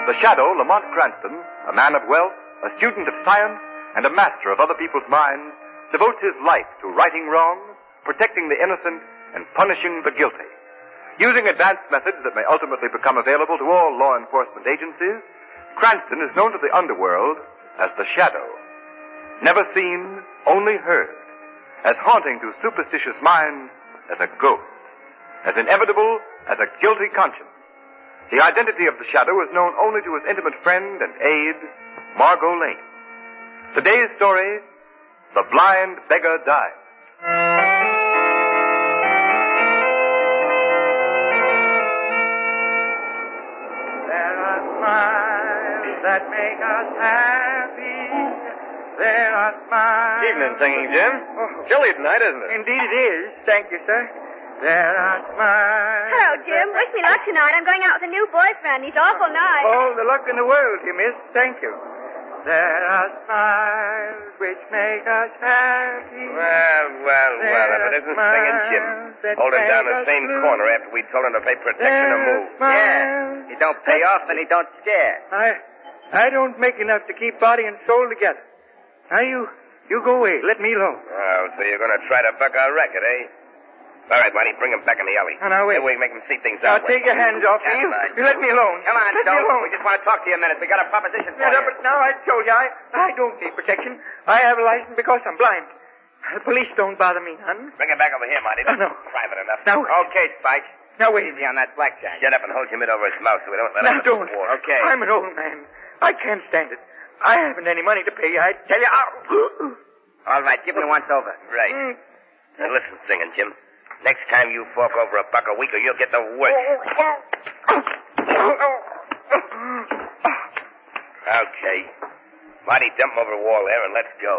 The shadow, Lamont Cranston, a man of wealth, a student of science, and a master of other people's minds, devotes his life to righting wrongs, protecting the innocent, and punishing the guilty. Using advanced methods that may ultimately become available to all law enforcement agencies, Cranston is known to the underworld as the Shadow. Never seen, only heard. As haunting to superstitious minds as a ghost. As inevitable as a guilty conscience. The identity of the Shadow is known only to his intimate friend and aide, Margot Lane. Today's story, The Blind Beggar Dies. There are smiles that make us happy. There are smiles... Evening, Singing Jim. Chilly tonight, isn't it? Indeed it is. Thank you, sir. There are smiles... Hello, Jim. Wish me luck tonight. I'm going out with a new boyfriend. He's awful nice. All the luck in the world, you miss. Thank you. There are smiles which make us happy. Well, if it isn't Singing Jim. Holding down the same corner after we told him to pay protection to move. Yeah. He don't pay off, and he don't scare. I don't make enough to keep body and soul together. Now, you go away. Let me alone. Oh, so you're going to try to buck our racket, eh? All right, Marty, bring him back in the alley. Now, wait. Then we make him see things Now, out. take your hands off me. You let me alone. Come on, let Stone. me alone. We just want to talk to you a minute. We got a proposition for Yeah, you. but now I told you, I don't need protection. I have a license because I'm blind. The police don't bother me none. Bring him back over here, Marty. That's no. private enough. Now, Okay, Spike. Now, wait. Easy on that blackjack. Get up and hold your mitt over his mouth so we don't let Now, him don't. war. Okay. I'm an old man. I can't stand it. I haven't any money to pay you. I tell you. All right, give me once over. Right. Now, listen, Singing Jim. Next time you fork over $1 a week or you'll get the worst. Okay. Marty, dump him over the wall there and let's go.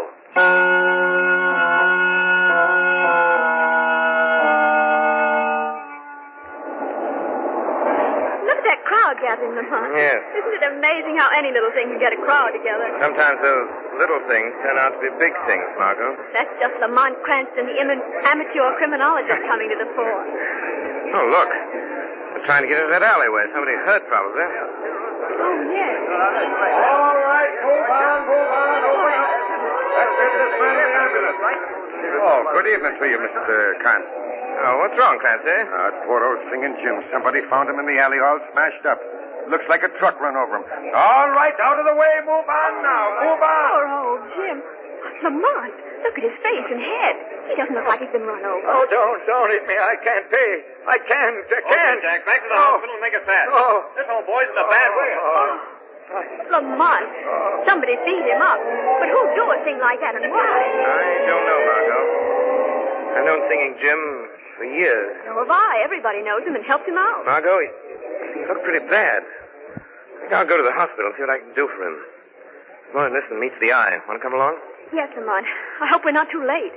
Look at that crowd gathering, Lamont. Yes. Isn't it amazing how any little thing can get a crowd together? Sometimes those little things turn out to be big things, Margot. That's just Lamont Cranston, the amateur criminologist, coming to the fore. Oh, look. They're trying to get into that alleyway. Somebody hurt, probably. Oh, yes. All right, move on. Let's get this man in the ambulance. Oh, good evening to you, Mr. Cranston. Oh, what's wrong, Clancy? Poor old Singing Jim. Somebody found him in the alley all smashed up. Looks like a truck run over him. All right, out of the way. Move on now. Move on. Poor old Jim. Lamont, look at his face and head. He doesn't look like he's been run over. Oh, don't hit me. I can't pay. I can't. Okay, Jack, back to the hospital and make it fast. Oh. This old boy's in a bad way. Lamont, somebody beat him up. But who'd do a thing like that and why? I don't know, Margot. I've known Singing Jim for years. So have I. Everybody knows him and helped him out. Margot, he looked pretty bad. I think I'll go to the hospital and see what I can do for him. Blindness and meets the eye. Want to come along? Yes, Lamont. I hope we're not too late.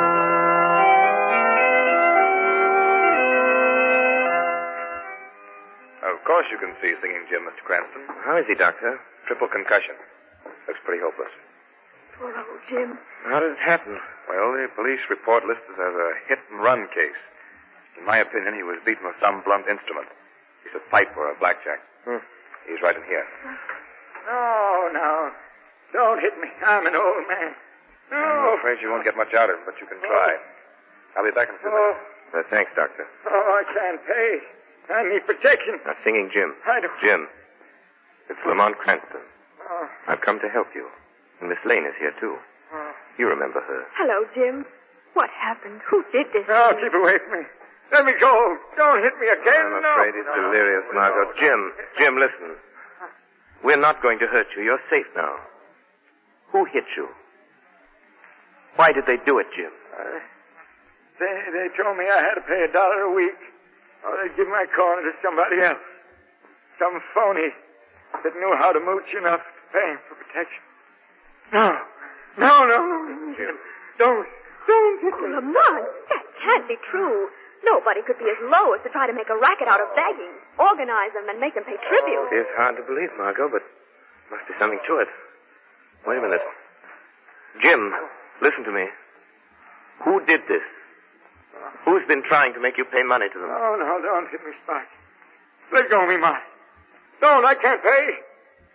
Of course you can see Singing Jim, Mr. Cranston. How is he, Doctor? Triple concussion. Looks pretty hopeless. Poor old Jim. How did it happen? Well, the police report lists it as a hit-and-run case. In my opinion, he was beaten with some blunt instrument. He's a pipe or a blackjack. He's right in here. No. Don't hit me. I'm an old man. No. I'm afraid you won't get much out of him, but you can try. I'll be back in a few minutes. Thanks, Doctor. I can't pay. I need protection. Now, Singing Jim. I don't... Jim, it's Lamont Cranston. I've come to help you. And Miss Lane is here, too. You remember her. Hello, Jim. What happened? Who did this? No, keep away from me. Let me go. Don't hit me again. I'm afraid he's delirious, Margot. Jim, listen. We're not going to hurt you. You're safe now. Who hit you? Why did they do it, Jim? They told me I had to pay $1 a week, or they'd give my corner to somebody else. Some phony that knew how to mooch enough to pay him for protection. No. Jim. Don't hit Oh, me. Lamont, that can't be true. Nobody could be as low as to try to make a racket out of begging, organize them, and make them pay tribute. It's hard to believe, Margot, but there must be something to it. Wait a minute. Jim, listen to me. Who did this? Who's been trying to make you pay money to them? No, don't hit me, Spike. Let go of me, Mark. Don't, I can't pay.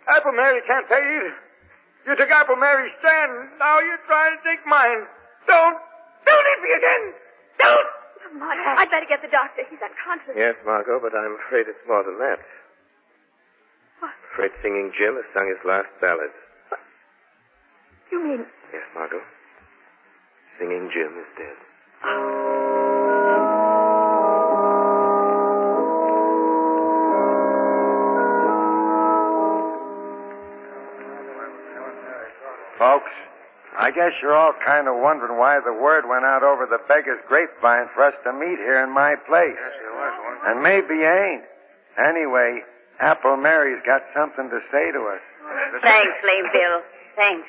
Apple Mary can't pay either. You took Apple Mary's stand. Now you're trying to take mine. Don't hit me again. Don't. Marty, I'd better get the doctor. He's unconscious. Yes, Margot, but I'm afraid it's more than that. What? I'm afraid Singing Jim has sung his last ballad. You mean... Yes, Margot. Singing Jim is dead. Folks, I guess you're all kind of wondering why the word went out over the beggar's grapevine for us to meet here in my place. Yes, there was one. And maybe you ain't. Anyway, Apple Mary's got something to say to us. Thanks, Lame Bill. Thanks.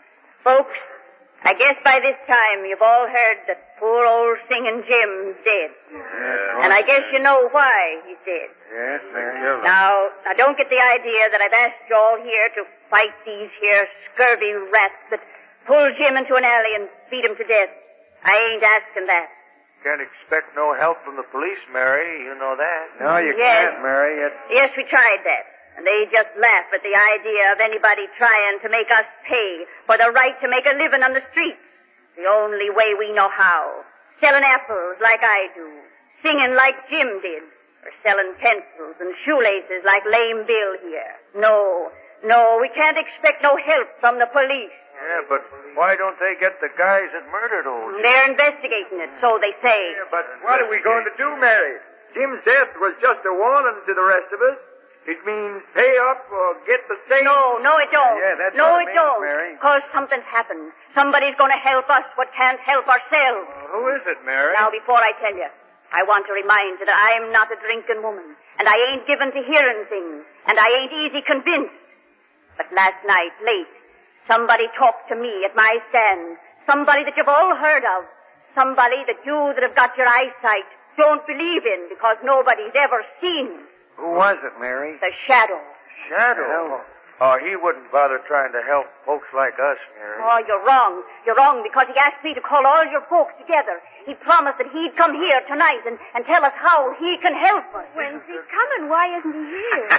Folks, I guess by this time you've all heard that poor old Singing Jim's dead. And I guess you know why he's dead. Yes, Mary. Now, don't get the idea that I've asked you all here to fight these here scurvy rats that pull Jim into an alley and beat him to death. I ain't asking that. Can't expect no help from the police, Mary. You know that. No, you Yes. can't, Mary. Yes, we tried that. And they just laugh at the idea of anybody trying to make us pay for the right to make a living on the streets. The only way we know how. Selling apples like I do. Singing like Jim did. Or selling pencils and shoelaces like Lame Bill here. No, we can't expect no help from the police. Yeah, but why don't they get the guys that murdered old Jim? They're investigating it, so they say. Yeah, but what are we going to do, Mary? Jim's death was just a warning to the rest of us. It means pay up or get the same... No, it don't. Yeah, that's no, what it it means, don't. Mary. Because something's happened. Somebody's going to help us what can't help ourselves. Who is it, Mary? Now, before I tell you, I want to remind you that I'm not a drinking woman, and I ain't given to hearing things, and I ain't easy convinced. But last night, late, somebody talked to me at my stand. Somebody that you've all heard of. Somebody that you that have got your eyesight don't believe in because nobody's ever seen. Who was it, Mary? The Shadow. Shadow? Oh, he wouldn't bother trying to help folks like us, Mary. Oh, you're wrong. You're wrong because he asked me to call all your folks together. He promised that he'd come here tonight and tell us how he can help us. When's he coming? Why isn't he here?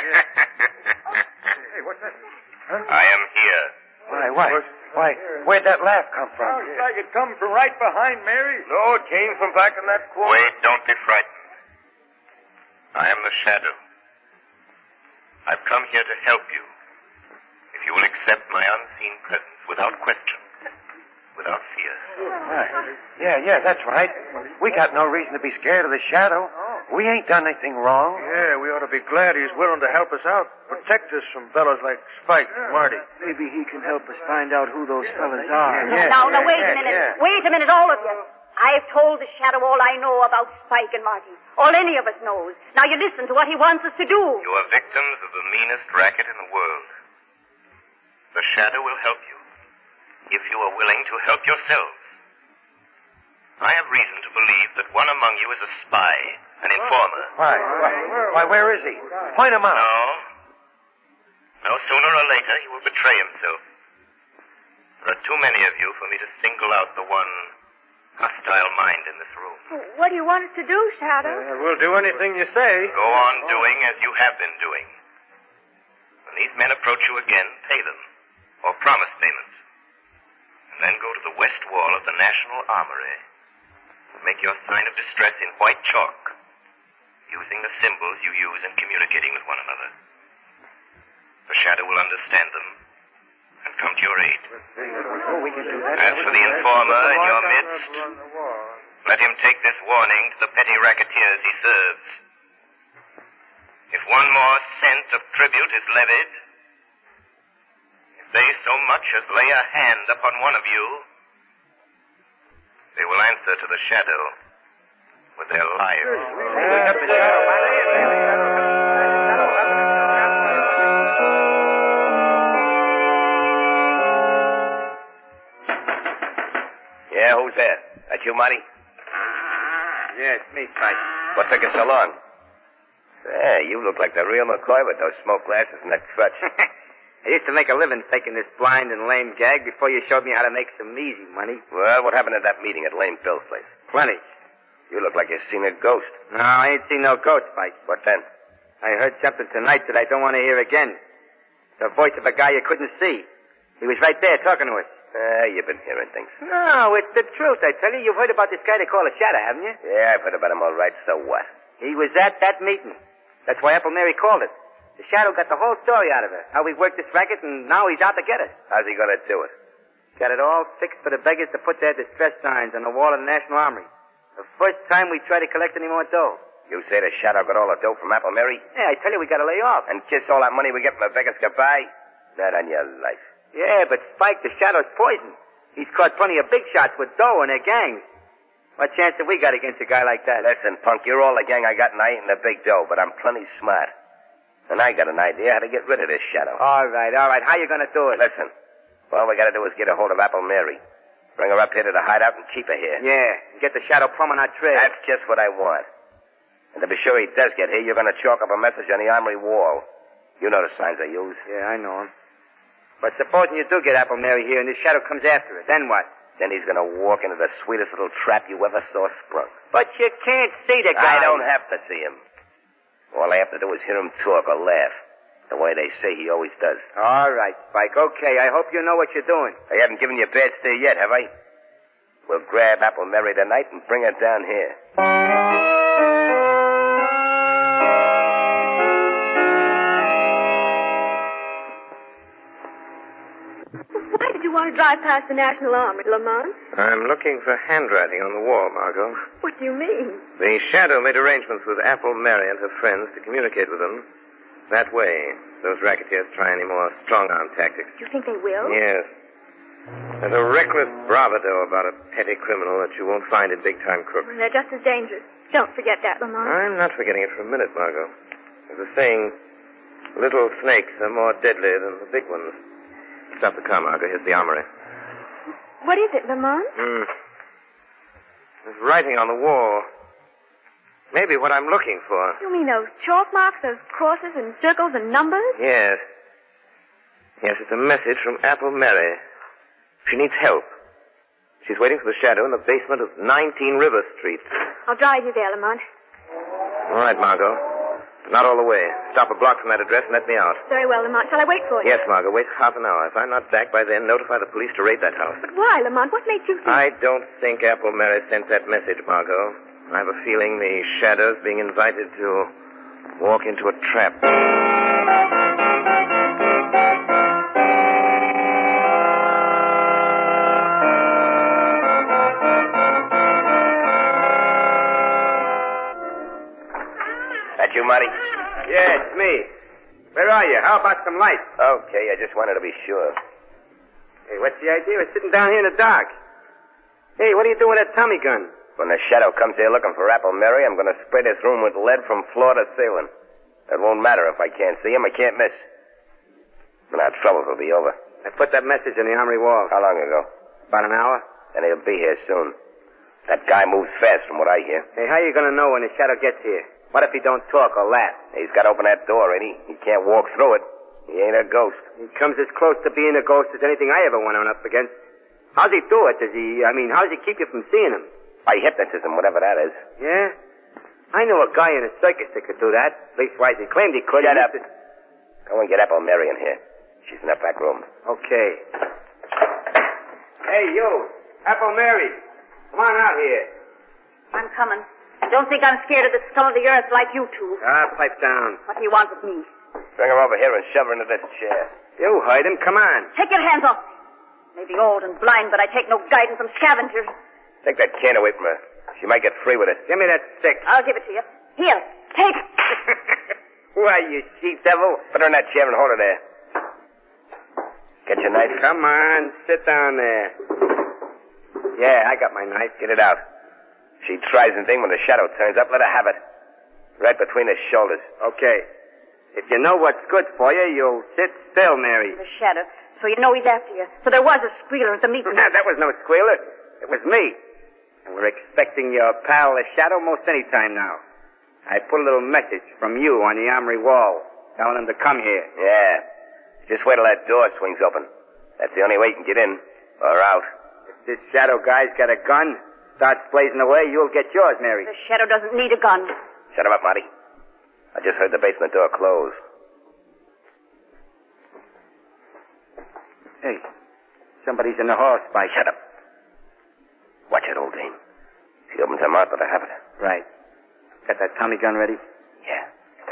Hey, what's that? I am here. Why, where'd that laugh come from? Sounds like it come from right behind Mary. No, it came from back in that corner. Wait, don't be frightened. I am the Shadow. I've come here to help you. If you will accept my unseen presence without question, without fear. Right. Yeah, that's right. We got no reason to be scared of the Shadow. We ain't done anything wrong. Yeah, we ought to be glad he's willing to help us out. Protect us from fellas like Spike and Marty. Maybe he can help us find out who those fellas are. Yeah. Now, wait a minute. Yeah. Wait a minute, all of you. I've told the Shadow all I know about Spike and Marty. All any of us knows. Now you listen to what he wants us to do. You are victims of the meanest racket in the world. The Shadow will help you, if you are willing to help yourselves. I have reason to believe that one among you is a spy, an informer. Why, where is he? Point him out. No, sooner or later he will betray himself. There are too many of you for me to single out the one hostile mind in this room. What do you want us to do, Shadow? We'll do anything you say. Go on doing as you have been doing. When these men approach you again, pay them, or promise payment. And then go to the west wall of the National Armory. Make your sign of distress in white chalk, using the symbols you use in communicating with one another. The Shadow will understand them and come to your aid. We can do that. As for the informer in your midst, let him take this warning to the petty racketeers he serves. If one more cent of tribute is levied, if they so much as lay a hand upon one of you, they will answer to the Shadow with their lives. Yeah, who's there? That you, Marty? Yeah, it's me, Spike. What took you so long? Yeah, you look like the real McCoy with those smoke glasses and that crutch. I used to make a living faking this blind and lame gag before you showed me how to make some easy money. Well, what happened at that meeting at Lame Bill's place? Plenty. You look like you've seen a ghost. No, I ain't seen no ghost, Spike. What then? I heard something tonight that I don't want to hear again. The voice of a guy you couldn't see. He was right there talking to us. You've been hearing things. No, it's the truth, I tell you. You've heard about this guy they call a Shadow, haven't you? Yeah, I've heard about him all right, so what? He was at that meeting. That's why Apple Mary called it. The Shadow got the whole story out of her. How we worked this racket, and now he's out to get us. How's he gonna do it? Got it all fixed for the beggars to put their distress signs on the wall of the National Armory. The first time we try to collect any more dough. You say the Shadow got all the dough from Apple Mary? Yeah, I tell you, we gotta lay off. And kiss all that money we get from the beggars goodbye? Not on your life. Yeah, but Spike, the Shadow's poison. He's caught plenty of big shots with dough and their gangs. What chance have we got against a guy like that? Listen, punk, you're all the gang I got, and I ain't the big dough, but I'm plenty smart. And I got an idea how to get rid of this Shadow. All right. How you gonna do it? Listen, all we gotta do is get a hold of Apple Mary. Bring her up here to the hideout and keep her here. Yeah, get the Shadow plumb on our trail. That's just what I want. And to be sure he does get here, you're gonna chalk up a message on the armory wall. You know the signs I use. Yeah, I know 'em. But supposing you do get Apple Mary here and this Shadow comes after her, then what? Then he's gonna walk into the sweetest little trap you ever saw sprung. But you can't see the guy. I don't have to see him. All I have to do is hear him talk or laugh. The way they say he always does. All right, Spike. Okay, I hope you know what you're doing. I haven't given you a bad steer yet, have I? We'll grab Apple Mary tonight and bring her down here. Why did you want to drive past the National Armory, Lamont? I'm looking for handwriting on the wall, Margot. What do you mean? The Shadow made arrangements with Apple Mary and her friends to communicate with them. That way, those racketeers try any more strong-arm tactics. You think they will? Yes. There's a reckless bravado about a petty criminal that you won't find in big-time crooks. Well, they're just as dangerous. Don't forget that, Lamont. I'm not forgetting it for a minute, Margot. There's a saying, little snakes are more deadly than the big ones. Stop the car, Margot. Here's the armory. What is it, Lamont? There's writing on the wall. Maybe what I'm looking for. You mean those chalk marks, those crosses and circles and numbers? Yes. Yes, it's a message from Apple Mary. She needs help. She's waiting for the Shadow in the basement of 19 River Street. I'll drive you there, Lamont. All right, Margot. Not all the way. Stop a block from that address and let me out. Very well, Lamont. Shall I wait for you? Yes, Margot. Wait half an hour. If I'm not back by then, notify the police to raid that house. But why, Lamont? What makes you think... I don't think Apple Mary sent that message, Margot. I have a feeling the Shadow's being invited to walk into a trap. That you, Marty? Yeah, it's me. Where are you? How about some light? Okay, I just wanted to be sure. Hey, what's the idea? We're sitting down here in the dark. Hey, what are you doing with that Tommy gun? When the Shadow comes here looking for Apple Mary, I'm going to spray this room with lead from floor to ceiling. It won't matter if I can't see him. I can't miss. But our troubles will be over. I put that message on the armory wall. How long ago? About an hour. Then he'll be here soon. That guy moves fast from what I hear. Hey, how are you going to know when the Shadow gets here? What if he don't talk or laugh? He's got to open that door, ain't he? He can't walk through it. He ain't a ghost. He comes as close to being a ghost as anything I ever went on up against. How's he do it? How does he keep you from seeing him? By hypnotism, whatever that is. Yeah? I know a guy in a circus that could do that. Leastwise, he claimed he could. Shut up. Go and get Apple Mary in here. She's in that back room. Okay. Hey, you. Apple Mary. Come on out here. I'm coming. Don't think I'm scared of the scum of the earth like you two. Pipe down. What do you want with me? Bring her over here and shove her into this chair. You heard him. Come on. Take your hands off. Maybe old and blind, but I take no guidance from scavengers. Take that can away from her. She might get free with it. Give me that stick. I'll give it to you. Here, take it. Why, you she-devil. Put her in that chair and hold her there. Get your knife. Come on, sit down there. Yeah, I got my knife. Get it out. If she tries anything when the Shadow turns up, let her have it. Right between his shoulders. Okay. If you know what's good for you, you'll sit still, Mary. The Shadow. So you know he's after you. So there was a squealer at the meeting. That was no squealer. It was me. And we're expecting your pal, the Shadow, most any time now. I put a little message from you on the armory wall, telling him to come here. Yeah. Just wait till that door swings open. That's the only way you can get in. Or out. If this Shadow guy's got a gun, starts blazing away, you'll get yours, Mary. The Shadow doesn't need a gun. Shut him up, Marty. I just heard the basement door close. Hey, somebody's in the hall, Spike. Shut up. Watch it, old dame. If he opens her mouth, let her have it. Right. Got that Tommy gun ready? Yeah.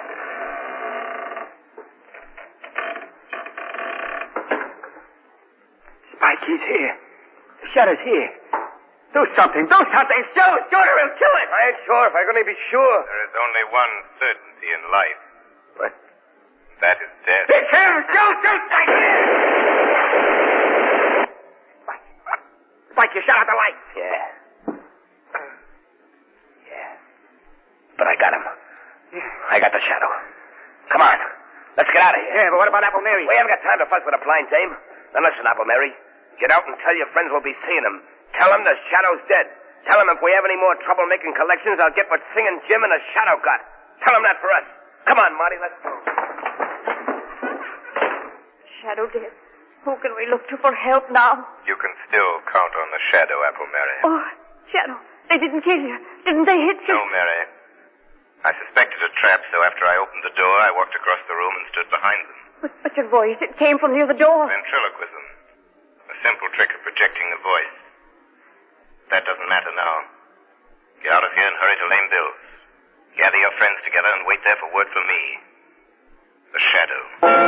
Spike, he's here. The Shadow's here. Do something. Do something. Shoot it, or he'll kill it. I ain't sure if I can only be sure. There is only one certainty in life. What? That is death. It's him. Shoot, Spike. Spike, you shut out the light. Yeah. But I got him. I got the Shadow. Come on. Let's get out of here. Yeah, but what about Apple Mary? We haven't got time to fuss with a blind dame. Now listen, Apple Mary. Get out and tell your friends we'll be seeing him. Tell them the Shadow's dead. Tell them if we have any more trouble making collections, I'll get what Singing Jim and the Shadow got. Tell them that for us. Come on, Marty, let's go. Shadow dead. Who can we look to for help now? You can still count on the Shadow, Apple Mary. Oh, Shadow, they didn't kill you. Didn't they hit you? No, Mary. I suspected a trap, so after I opened the door, I walked across the room and stood behind them. But your voice, it came from near the door. Ventriloquism. A simple trick of projecting the voice. That doesn't matter now. Get out of here and hurry to Lame Bill's. Gather your friends together and wait there for word from me. The Shadow.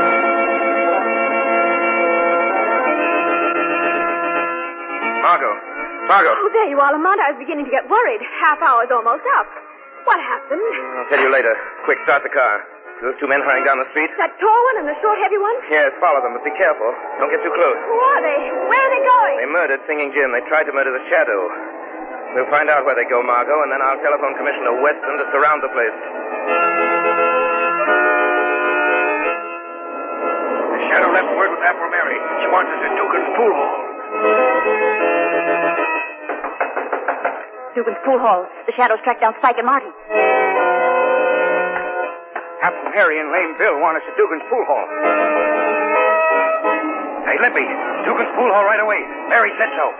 Margot. Oh, there you are, Lamont. I was beginning to get worried. Half hour's almost up. What happened? I'll tell you later. Quick, start the car. Those two men hurrying down the street? That tall one and the short, heavy one? Yes, follow them, but be careful. Don't get too close. Who are they? Where are they going? They murdered Singing Jim. They tried to murder the Shadow. We'll find out where they go, Margot, and then I'll telephone Commissioner Weston to surround the place. The Shadow left word with Apple Mary. She wants us at Dugan's pool hall. Dugan's pool hall. The Shadows tracked down Spike and Marty. Apple Mary and Lame Bill want us at Dugan's pool hall. Hey, Lippy, Dugan's pool hall right away. Mary said so.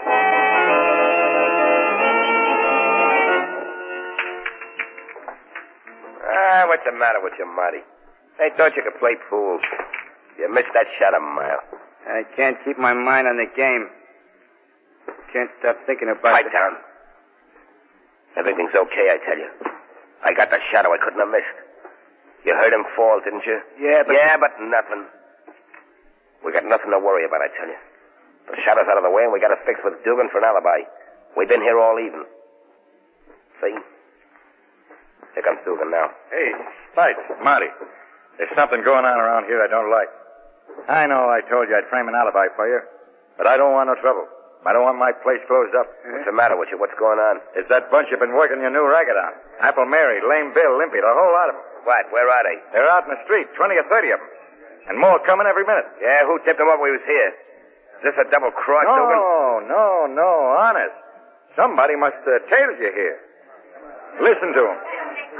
What's the matter with you, Marty? They thought you could play pool. You missed that shot a mile. I can't keep my mind on the game. Can't stop thinking about Pipe down. Everything's okay, I tell you. I got the Shadow I couldn't have missed. You heard him fall, didn't you? Yeah, but nothing. We got nothing to worry about, I tell you. The Shadow's out of the way, and we got to fix with Dugan for an alibi. We've been here all evening. See? Here comes Dugan now. Hey, Spike, Marty. There's something going on around here I don't like. I know I told you I'd frame an alibi for you, but I don't want no trouble. I don't want my place closed up. What's the matter with you? What's going on? It's that bunch you've been working your new racket on. Apple Mary, Lame Bill, Limpy, the whole lot of them. What? Where are they? They're out in the street, 20 or 30 of them. And more coming every minute. Yeah, who tipped them up we was here? Is this a double cross, Dugan? No, honest. Somebody must have tailed you here. Listen to them.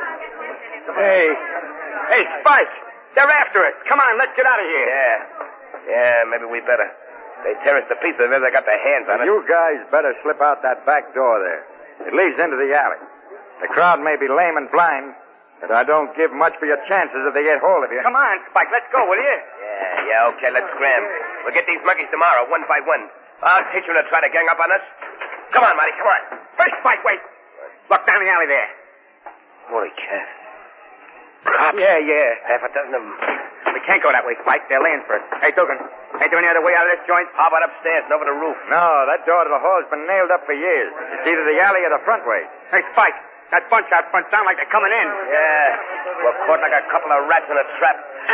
Hey, Spike! They're after us. Come on, let's get out of here. Yeah, maybe we better. They tear us to pieces if they got their hands on it. You guys better slip out that back door there. It leads into the alley. The crowd may be lame and blind, but I don't give much for your chances if they get hold of you. Come on, Spike, let's go, will you? Yeah, okay, let's scram. We'll get these monkeys tomorrow, one by one. I'll teach them to try to gang up on us. Come on, Marty, come on. First, Spike, wait. Look down the alley there. Holy cat. Cops? Yeah. Half a dozen of them. We can't go that way, Spike. They're laying for us. Hey, Dugan, ain't there any other way out of this joint? How about upstairs and over the roof? No, that door to the hall's been nailed up for years. It's either the alley or the front way. Hey, Spike, that bunch out front sound like they're coming in. Yeah, we're caught like a couple of rats in a trap.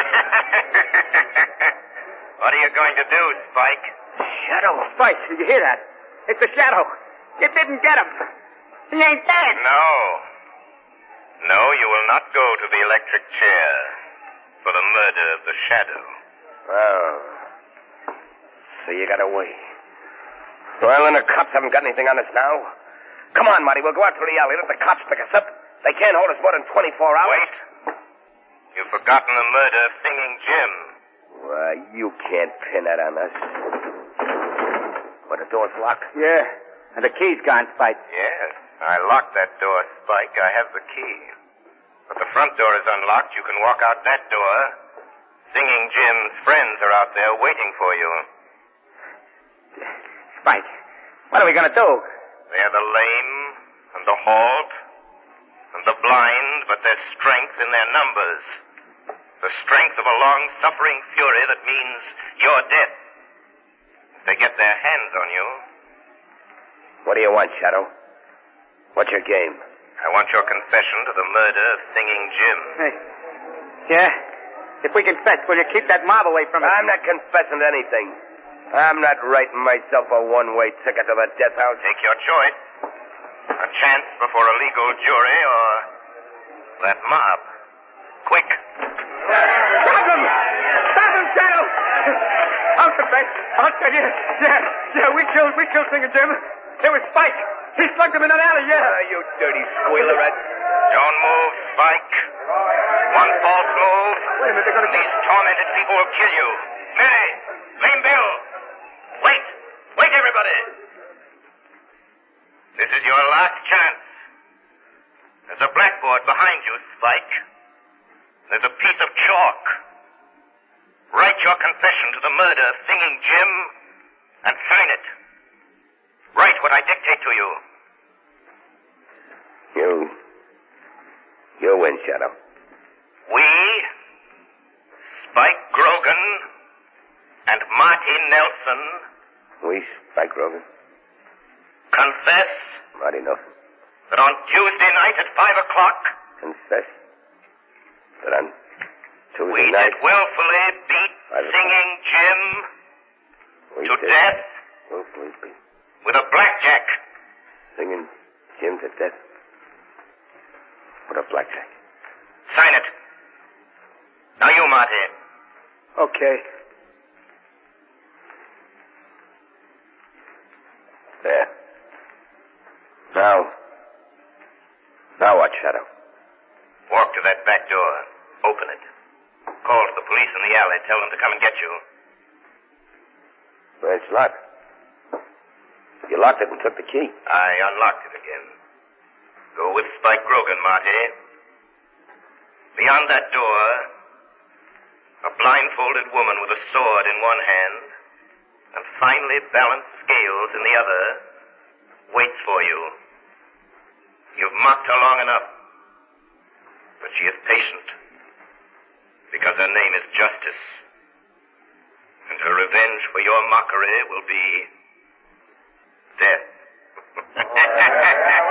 What are you going to do, Spike? Shadow. Spike, did you hear that? It's the Shadow. You didn't get him. He ain't dead. No, you will not go to the electric chair for the murder of the Shadow. Oh. So you got away. Well, then the cops haven't got anything on us now. Come on, Marty, we'll go out to the alley. Let the cops pick us up. They can't hold us more than 24 hours. Wait. You've forgotten the murder of Singing Jim. Why, you can't pin that on us. But the door's locked. Yeah, and the key's gone, Spike. Yes, I locked that door, Spike. I have the key. But the front door is unlocked. You can walk out that door. Singing Jim's friends are out there waiting for you. Spike, what are we going to do? They're the lame and the halt and the blind, but there's strength in their numbers. The strength of a long-suffering fury that means your death. If they get their hands on you... What do you want, Shadow? What's your game? I want your confession to the murder of Singing Jim. Hey. Yeah? If we confess, will you keep that mob away from us? I'm not confessing to anything. I'm not writing myself a one-way ticket to the death house. Take your choice. A chance before a legal jury or that mob. Quick. Stop him! Stop him, Shadow! I'll confess. I'll tell you. Yeah, we killed Singing Jim. It was Spike. He slugged him in an alley, yeah. You dirty squealerette. Don't move, Spike. One false move. Wait a minute, they're going to... These tormented people will kill you. Mary! Lame Bill! Wait, everybody! This is your last chance. There's a blackboard behind you, Spike. There's a piece of chalk. Write your confession to the murder of Singing Jim and sign it. Write what I dictate to you. You win, Shadow. We, Spike Grogan and Marty Nelson... We, Spike Grogan. Confess... Marty Nelson. That on Tuesday night at 5 o'clock... Confess. That on Tuesday we night... did willfully beat Singing Jim to death... Willfully beat... With a blackjack. Singing Jim to death. With a blackjack. Sign it. Now you, Marty. Okay. There. Now what, Shadow? Walk to that back door. Open it. Call to the police in the alley. Tell them to come and get you. Well, it's locked. You locked it and took the key. I unlocked it again. Go with Spike Grogan, Marty. Beyond that door, a blindfolded woman with a sword in one hand and finely balanced scales in the other waits for you. You've mocked her long enough, but she is patient because her name is Justice, and her revenge for your mockery will be death.